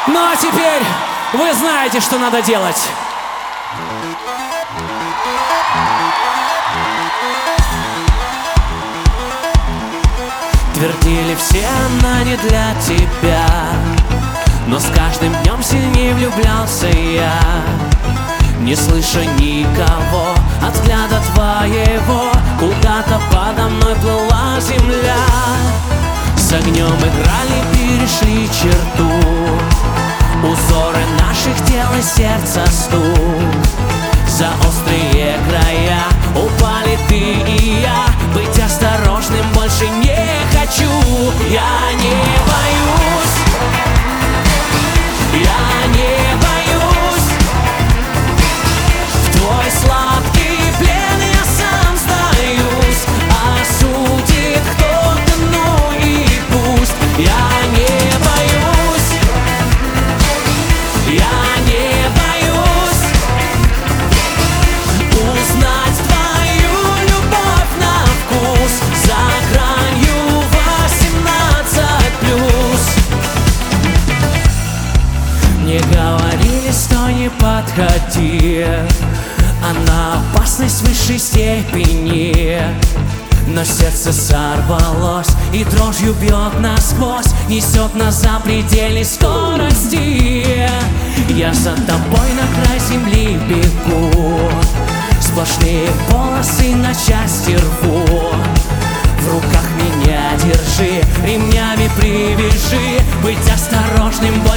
Ну а теперь вы знаете, что надо делать. Твердили все, она не для тебя, но с каждым днем сильнее влюблялся я. Не слыша никого от взгляда твоего, куда-то подо мной плыла земля. С огнем играли, перешли черту, узоры наших тел и сердца стук. За острые края упали ты и я. Быть осторожным больше не хочу. Я не боюсь, я не боюсь. В твой сладкий плен я сам сдаюсь. Осудит кто-то, ну и пусть. Я не боюсь, я не боюсь узнать твою любовь на вкус за гранью 18+. Мне говорили, что не подходи, она опасность в высшей степени. Но сердце сорвалось и дрожью бьет насквозь, несет нас за предельной скорости. Я за тобой на край земли бегу, сплошные полосы на части рву. В руках меня держи, ремнями привяжи. Быть осторожным больше